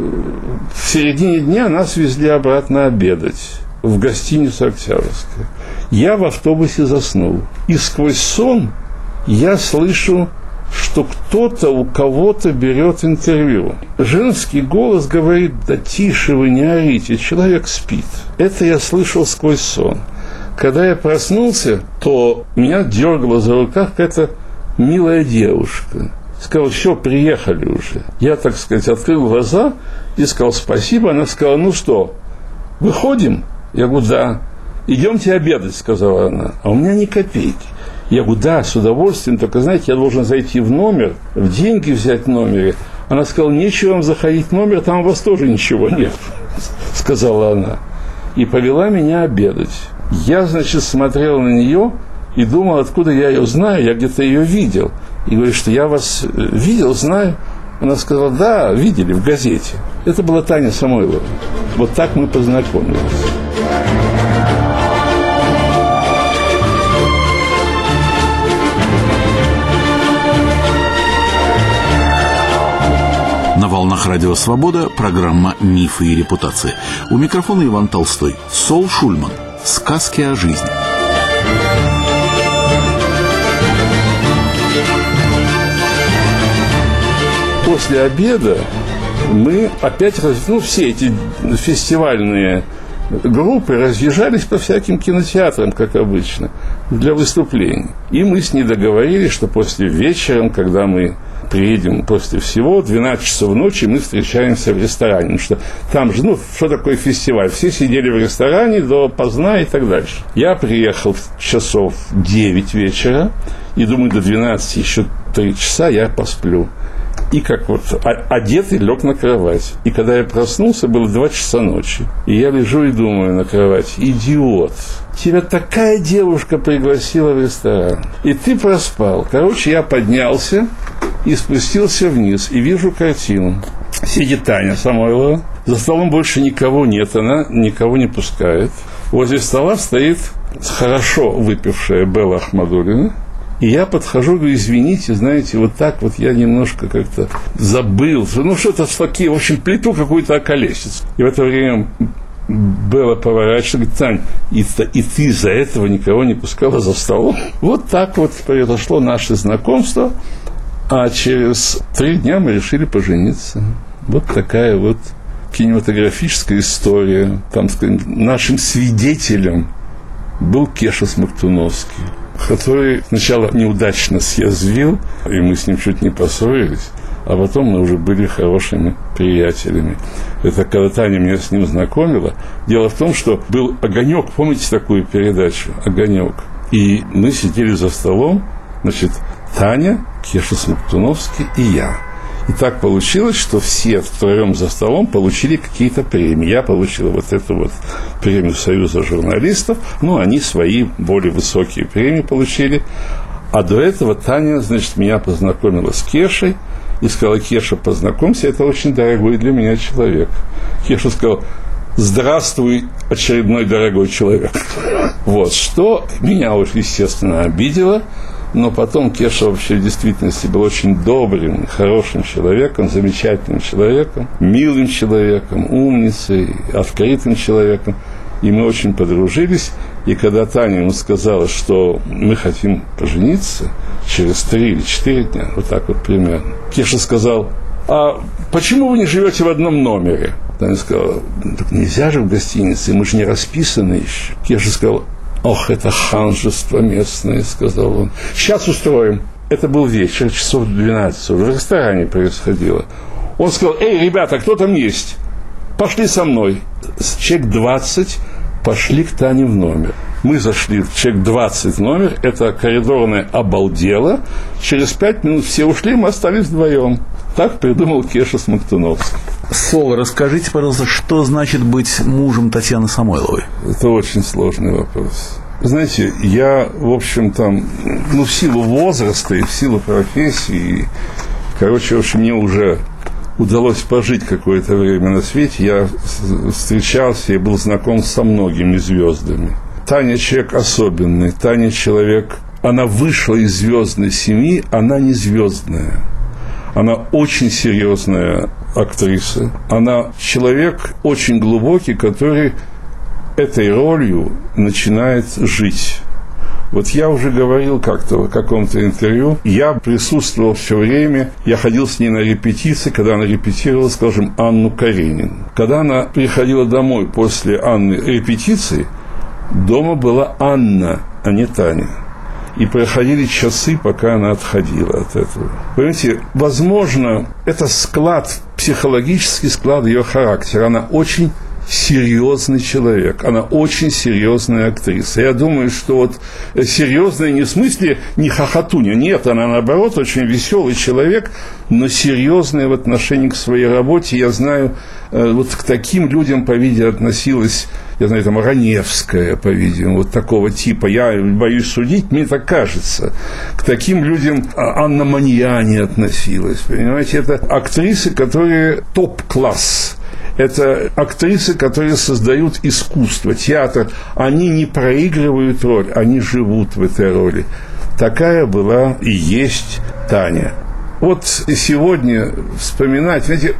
в середине дня нас везли обратно обедать в гостиницу «Октябрьская». Я в автобусе заснул. И сквозь сон я слышу, что кто-то у кого-то берет интервью. Женский голос говорит, да тише вы, не орите, человек спит. Это я слышал сквозь сон. Когда я проснулся, то меня дергала за рукав какая-то милая девушка. Сказала, все, приехали уже. Я, так сказать, открыл глаза и сказал спасибо. Она сказала, ну что, выходим? Я говорю, да. Идемте обедать, сказала она. А у меня ни копейки. Я говорю, да, с удовольствием, только, знаете, я должен зайти в номер, деньги взять в номере. Она сказала, нечего вам заходить в номер, там у вас тоже ничего нет, сказала она. И повела меня обедать. Я, значит, смотрел на нее и думал, откуда я ее знаю, я где-то ее видел. И говорю, что я вас видел, знаю. Она сказала, да, видели в газете. Это была Таня Самойлова. Вот так мы познакомились. На волнах Радио Свобода программа «Мифы и репутации». У микрофона Иван Толстой. Сол Шульман. Сказки о жизни. После обеда мы опять, все эти фестивальные группы разъезжались по всяким кинотеатрам, как обычно, для выступлений. И мы с ней договорились, что после вечера, когда мы приедем после всего, 12 часов ночи мы встречаемся в ресторане. Потому что там же, что такое фестиваль? Все сидели в ресторане до поздна и так дальше. Я приехал в часов 9 вечера и думаю, до 12 еще 3 часа я посплю. И как вот одетый лег на кровать. И когда я проснулся, было 2 часа ночи. И я лежу и думаю на кровати, идиот, тебя такая девушка пригласила в ресторан, и ты проспал. Короче, я поднялся и спустился вниз, и вижу картину. Сидит Таня Самойлова, за столом больше никого нет, она никого не пускает. Возле стола стоит хорошо выпившая Белла Ахмадуллина. И я подхожу, говорю, извините, знаете, вот так вот я немножко как-то забыл. Что-то такие, в общем, плиту какую-то околесицу. И в это время Белла поворачивается, говорит, Тань, и ты из-за этого никого не пускала за столом? Вот так вот произошло наше знакомство. А через 3 дня мы решили пожениться. Вот такая вот кинематографическая история. Там, скажем, нашим свидетелем был Кеша Смоктуновский, который сначала неудачно съязвил, и мы с ним чуть не поссорились, а а потом мы уже были хорошими приятелями. Это когда Таня меня с ним знакомила. Дело в том, что был «Огонек», помните такую передачу «Огонек»? И мы сидели за столом, значит, Таня, Кеша Смоктуновский и я. И так получилось, что все втроем за столом получили какие-то премии. Я получил вот эту вот премию Союза журналистов, ну, они свои более высокие премии получили. А до этого Таня, значит, меня познакомила с Кешей и сказала: Кеша, познакомься, это очень дорогой для меня человек. Кеша сказал: здравствуй, очередной дорогой человек. Вот, что меня уж, естественно, обидело. Но потом Кеша вообще в действительности был очень добрым, хорошим человеком, замечательным человеком, милым человеком, умницей, открытым человеком. И мы очень подружились. И когда Таня ему сказала, что мы хотим пожениться через 3 или 4 дня, вот так вот примерно, Кеша сказал: а почему вы не живете в одном номере? Таня сказала: так нельзя же в гостинице, мы же не расписаны еще. Кеша сказал: ох, это ханжество местное, сказал он. Сейчас устроим. Это был вечер, часов 12, в ресторане происходило. Он сказал: эй, ребята, кто там есть? Пошли со мной. Человек 20 пошли к Тане в номер. Мы зашли в человек 20 в номер, это коридорное обалдело. Через 5 минут все ушли, мы остались вдвоем. Так придумал Кеша Смоктуновский. Сол, расскажите, пожалуйста, что значит быть мужем Татьяны Самойловой? Это очень сложный вопрос. Знаете, я, в общем, там, в силу возраста и в силу профессии, в общем, мне уже удалось пожить какое-то время на свете. Я встречался и был знаком со многими звездами. Таня человек особенный, Таня человек, она вышла из звездной семьи, она не звездная. Она очень серьезная актриса. Она человек очень глубокий, который этой ролью начинает жить. Вот я уже говорил как-то в каком-то интервью, я присутствовал все время, я ходил с ней на репетиции, когда она репетировала, скажем, Анну Каренину. Когда она приходила домой после Анны репетиции, дома была Анна, а не Таня. И проходили часы, пока она отходила от этого. Понимаете, возможно, это психологический склад ее характера. Она очень серьезный человек, она очень серьезная актриса. Я думаю, что вот серьезная не в смысле не хохотуня, нет, она наоборот очень веселый человек, но серьезная в отношении к своей работе. Я знаю, вот к таким людям, по-видимому, относилась, я знаю, там, Раневская, по-видимому, вот такого типа. Я боюсь судить, мне так кажется. К таким людям Анна Маньяни относилась, понимаете, это актрисы, которые топ-класс. Это актрисы, которые создают искусство, театр. Они не проигрывают роль, они живут в этой роли. Такая была и есть Таня. Вот сегодня вспоминать, знаете,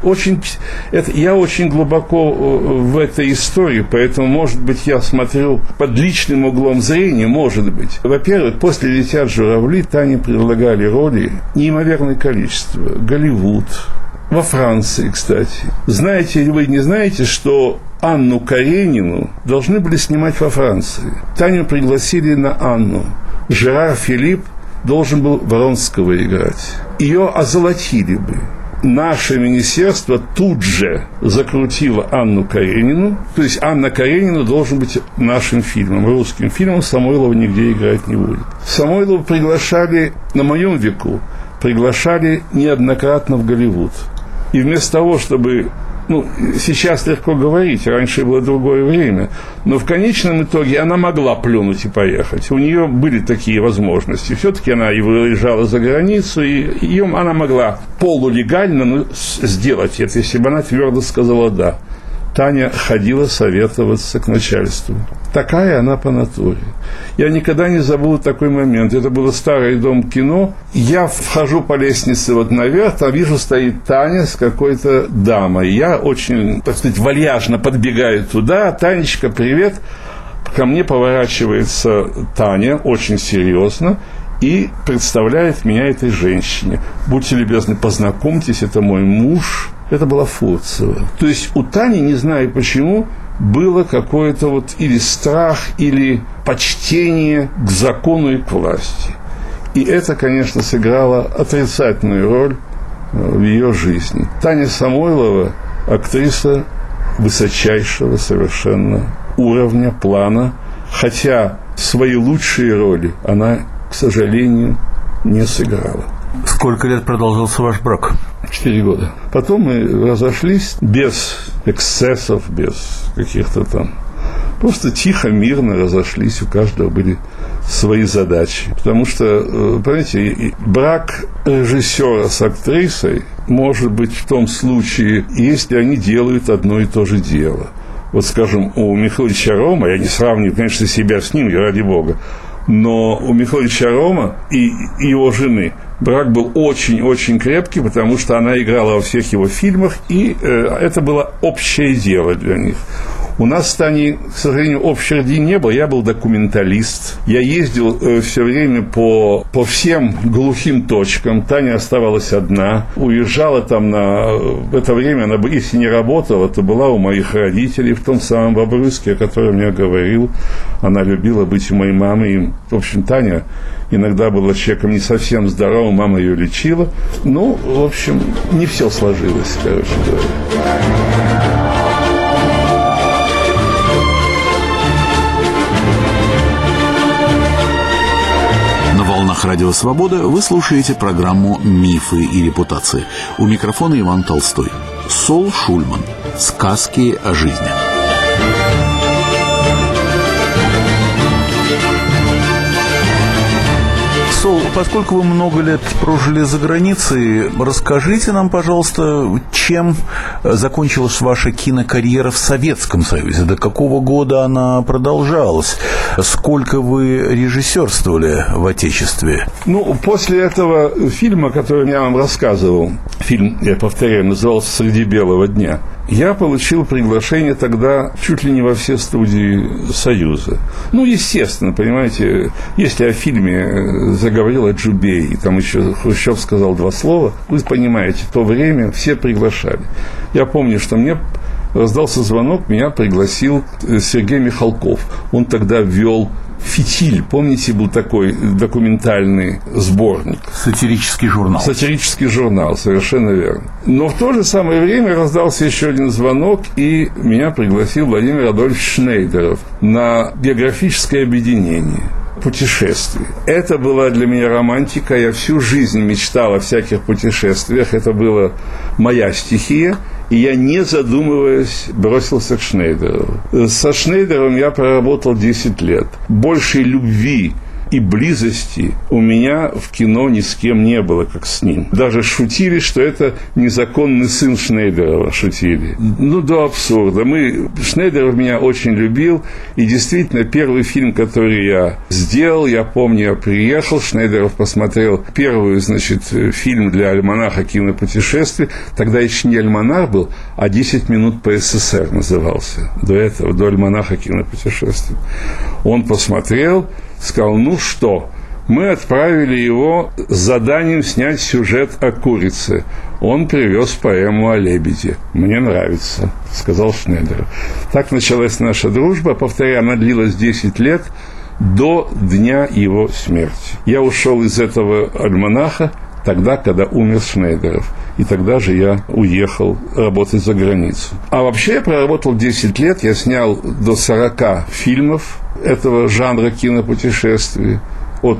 я очень глубоко в этой истории, поэтому, может быть, я смотрю под личным углом зрения, может быть. Во-первых, после «Летят журавли» Тане предлагали роли неимоверное количество. Голливуд. Во Франции, кстати. Знаете или вы не знаете, что Анну Каренину должны были снимать во Франции? Таню пригласили на Анну. Жерар Филипп должен был Вронского играть. Ее озолотили бы. Наше министерство тут же закрутило Анну Каренину. То есть Анна Каренина должен быть нашим фильмом, русским фильмом. Самойлова нигде играть не будет. Самойлова приглашали на моем веку, приглашали неоднократно в Голливуд. И вместо того, чтобы... сейчас легко говорить, раньше было другое время, но в конечном итоге она могла плюнуть и поехать. У нее были такие возможности. Все-таки она и выезжала за границу, и она могла полулегально сделать это, если бы она твердо сказала «да». Таня ходила советоваться к начальству. Такая она по натуре. Я никогда не забуду такой момент. Это был старый дом кино. Я вхожу по лестнице вот наверх, там вижу, стоит Таня с какой-то дамой. Я очень, так сказать, вальяжно подбегаю туда. Танечка, привет. Ко мне поворачивается Таня, очень серьезно, и представляет меня этой женщине. Будьте любезны, познакомьтесь, это мой муж. Это была Фурцева. То есть у Тани, не знаю почему, было какое-то вот или страх, или почтение к закону и к власти. И это, конечно, сыграло отрицательную роль в ее жизни. Таня Самойлова – актриса высочайшего совершенно уровня, плана, хотя свои лучшие роли она, к сожалению, не сыграла. Сколько лет продолжался ваш брак? 4 года. Потом мы разошлись без эксцессов, без каких-то там... Просто тихо, мирно разошлись, у каждого были свои задачи. Потому что, понимаете, брак режиссера с актрисой может быть в том случае, если они делают одно и то же дело. Вот, скажем, у Михаила Ильича Рома, я не сравниваю, конечно, себя с ним, ради бога, но у Михаила Ильича Рома и его жены брак был очень-очень крепкий, потому что она играла во всех его фильмах, и это было общее дело для них. У нас с Таней, к сожалению, общей родни не было. Я был документалист. Я ездил все время по всем глухим точкам. Таня оставалась одна. Уезжала там в это время, она, если не работала, то была у моих родителей в том самом Бобруйске, о котором я говорил. Она любила быть у моей мамы. И, в общем, Таня иногда была человеком не совсем здоровым, мама ее лечила. Ну, в общем, не все сложилось, короче говоря. На волнах Радио Свобода вы слушаете программу «Мифы и репутации». У микрофона Иван Толстой. Сол Шульман. Сказки о жизни. Сол, поскольку вы много лет прожили за границей, расскажите нам, пожалуйста, чем закончилась ваша кинокарьера в Советском Союзе? До какого года она продолжалась? Сколько вы режиссерствовали в Отечестве? Ну, после этого фильма, который я вам рассказывал, фильм, я повторяю, назывался «Среди белого дня», я получил приглашение тогда чуть ли не во все студии Союза. Ну, естественно, понимаете, если о фильме заговорил Аджубей, и там еще Хрущев сказал 2 слова, вы понимаете, в то время все приглашали. Я помню, что мне раздался звонок, меня пригласил Сергей Михалков. Он тогда ввел «Фитиль». Помните, был такой документальный сборник? Сатирический журнал. Сатирический журнал, совершенно верно. Но в то же самое время раздался еще один звонок, и меня пригласил Владимир Адольфович Шнейдеров на биографическое объединение путешествий. Это была для меня романтика. Я всю жизнь мечтал о всяких путешествиях. Это была моя стихия. И я, не задумываясь, бросился к Шнейдерову. Со Шнейдеровым я проработал 10 лет. Большей любви и близости у меня в кино ни с кем не было, как с ним. Даже шутили, что это незаконный сын Шнейдерова, шутили. Ну, до абсурда. Шнейдеров меня очень любил, и действительно, первый фильм, который я сделал, я помню, я приехал, Шнейдеров посмотрел первый, фильм для альманаха «Кинопутешествий». Тогда еще не альманах был, а «10 минут по СССР» назывался. До этого, до альманаха «Кинопутешествий». Он посмотрел, сказал: ну что, мы отправили его с заданием снять сюжет о курице. Он привез поэму о лебеде. Мне нравится, сказал Шнейдеров. Так началась наша дружба. Повторяю, она длилась 10 лет до дня его смерти. Я ушел из этого альманаха тогда, когда умер Шнейдеров. И тогда же я уехал работать за границу. А вообще я проработал 10 лет. Я снял до 40 фильмов этого жанра кинопутешествий. От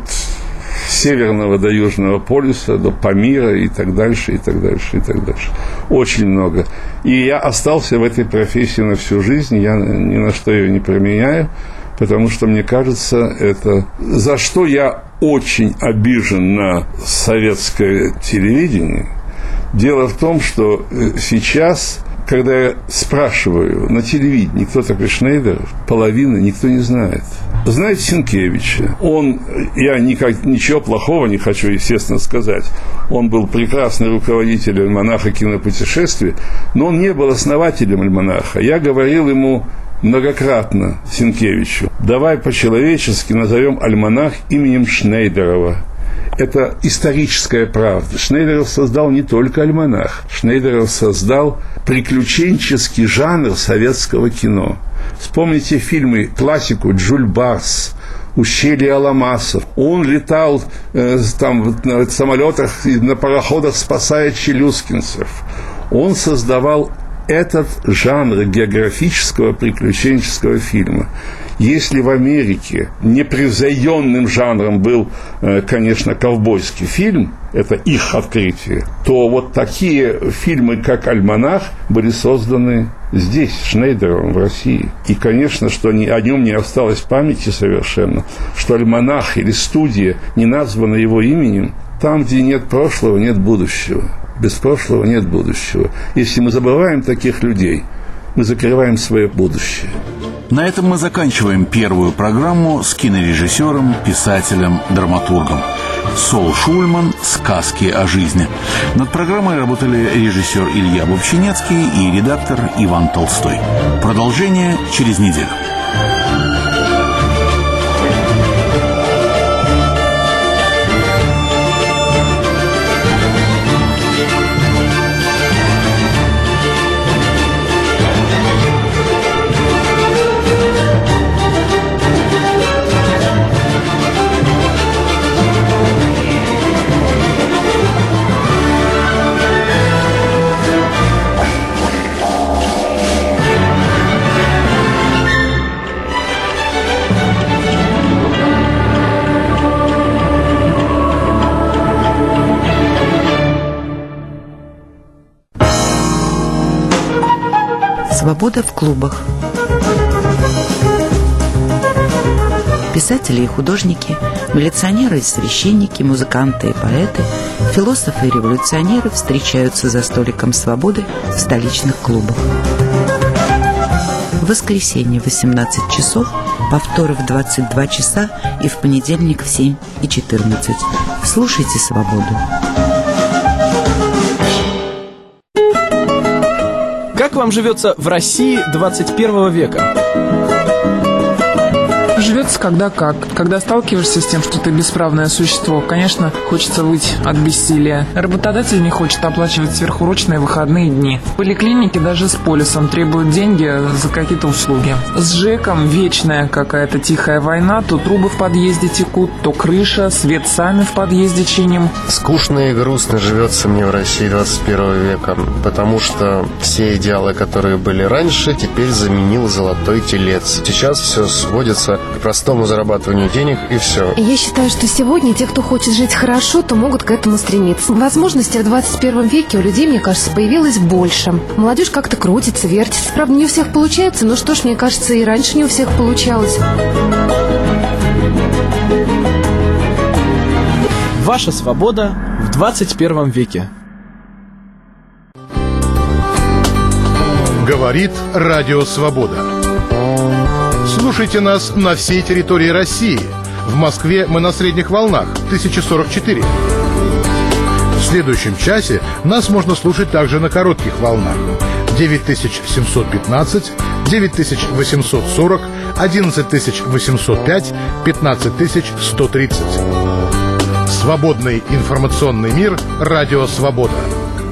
Северного до Южного полюса, до Памира и так дальше, и так дальше, и так дальше. Очень много. И я остался в этой профессии на всю жизнь. Я ни на что ее не променяю, потому что, мне кажется, это... За что я очень обижен на советское телевидение. Дело в том, что сейчас, когда я спрашиваю на телевидении, кто такой Шнейдеров, половины никто не знает. Знаете Сенкевича? Я ничего плохого не хочу, естественно, сказать. Он был прекрасный руководитель альманаха «Кинопутешествий», но он не был основателем альманаха. Я говорил ему многократно, Сенкевичу: давай по-человечески назовем альманах именем Шнейдерова. Это историческая правда. Шнейдеров создал не только альманах. Шнейдеров создал приключенческий жанр советского кино. Вспомните фильмы, классику «Джюль Барс», ущелье Аламасов. Он летал там на самолетах и на пароходах, спасая челюскинцев. Он создавал этот жанр географического приключенческого фильма. Если в Америке непревзойденным жанром был, конечно, ковбойский фильм, это их открытие, то вот такие фильмы, как «Альманах», были созданы здесь, Шнейдеровым, в России. И, конечно, что о нем не осталось памяти совершенно, что «Альманах» или «Студия» не названа его именем. Там, где нет прошлого, нет будущего. Без прошлого нет будущего. Если мы забываем таких людей, мы закрываем свое будущее. На этом мы заканчиваем первую программу с кинорежиссером, писателем, драматургом. Сол Шульман «Сказки о жизни». Над программой работали режиссер Илья Бобчинецкий и редактор Иван Толстой. Продолжение через неделю. Свобода в клубах. Писатели и художники, милиционеры и священники, музыканты и поэты, философы и революционеры встречаются за столиком свободы в столичных клубах. В воскресенье в 18 часов, повторы в 22 часа и в понедельник в 7 и 14. Слушайте «Свободу». Как вам живется в России 21 века? Живется когда как. Когда сталкиваешься с тем, что ты бесправное существо, конечно, хочется выть от бессилия. Работодатель не хочет оплачивать сверхурочные выходные дни. В поликлинике даже с полисом требуют деньги за какие-то услуги. С ЖЭКом вечная какая-то тихая война. То трубы в подъезде текут, то крыша, свет сами в подъезде чиним. Скучно и грустно живется мне в России 21 века, потому что все идеалы, которые были раньше, теперь заменил золотой телец. Сейчас все сводится к простому зарабатыванию денег и все. Я считаю, что сегодня те, кто хочет жить хорошо, то могут к этому стремиться. Возможностей в 21 веке у людей, мне кажется, появилось больше. Молодежь как-то крутится, вертится. Правда, не у всех получается, но что ж, мне кажется, и раньше не у всех получалось. Ваша свобода в 21 веке. Говорит Радио Свобода. Слушайте нас на всей территории России. В Москве мы на средних волнах 1044. В следующем часе нас можно слушать также на коротких волнах 9715, 9840, 11805, 15130. Свободный информационный мир. Радио Свобода.